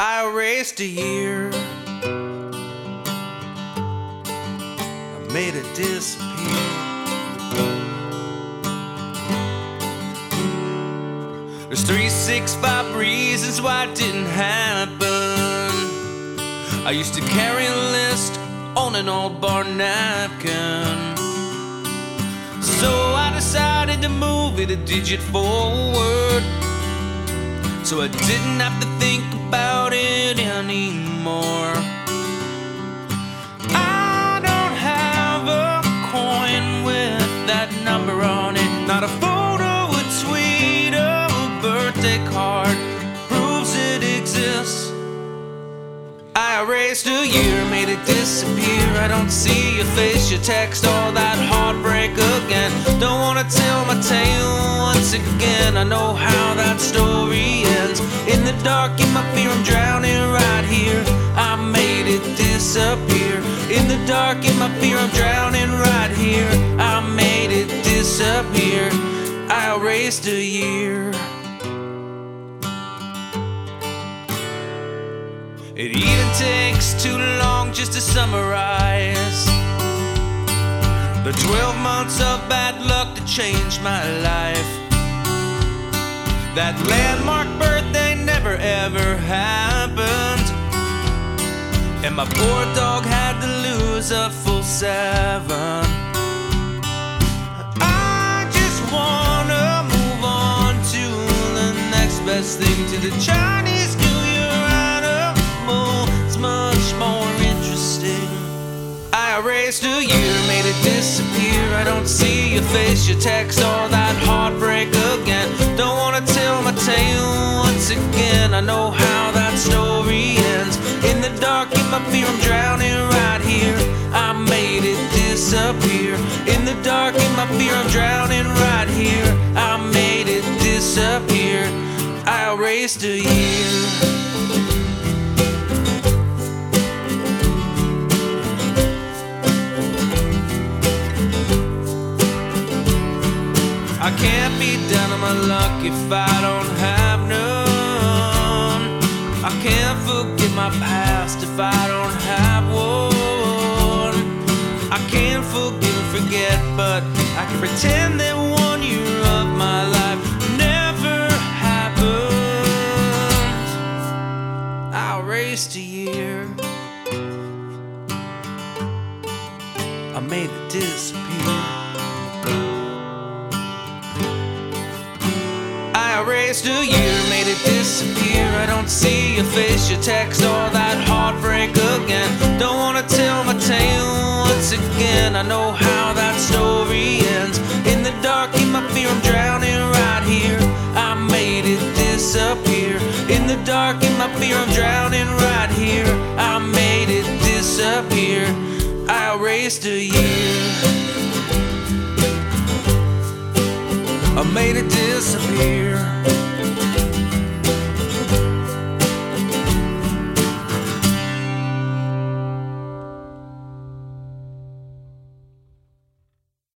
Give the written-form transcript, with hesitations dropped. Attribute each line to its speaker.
Speaker 1: I erased a year. I made it disappear. There's 365 reasons why it didn't happen. I used to carry a list on an old bar napkin. So I decided to move it a digit forward, so I didn't have to think about it anymore. I don't have a coin with that number on it, not a photo, a tweet, a birthday card proves it exists. I erased a year, made it disappear. I don't see your face, your text, all that heartbreak again. Don't wanna tell my tale once again. I know how that story ends. In the dark, in my fear, I'm drowning right here. I made it disappear. In the dark, in my fear, I'm drowning right here. I made it disappear. I erased a year. It even takes too long just to summarize the 12 months of bad luck that changed my life. That landmark birthday never ever happened, and my poor dog had to lose a full 7. I just wanna move on to the next best thing, to the Chinese New Year. It's much more interesting. I erased a year, made it disappear. I don't see your face, your text, all that heartbreak again. Don't wanna tell my tale once again. I know how that story ends. In the dark, in my fear, I'm drowning right here. I made it disappear. In the dark, in my fear, I'm drowning right here. I made it disappear. I erased a year. I can't be down on my luck if I don't have none. I can't forget my past if I don't have one. I can't forgive and forget, but I can pretend that 1 year of my life never happened. I erased a year. I made it disappear. I erased a year, made it disappear. I don't see your face, your text, all that heartbreak again. Don't wanna tell my tale once again. I know how that story ends. In the dark, in my fear, I'm drowning right here. I made it disappear. In the dark, in my fear, I'm drowning right here. I made it disappear. I erased a year. I made it disappear.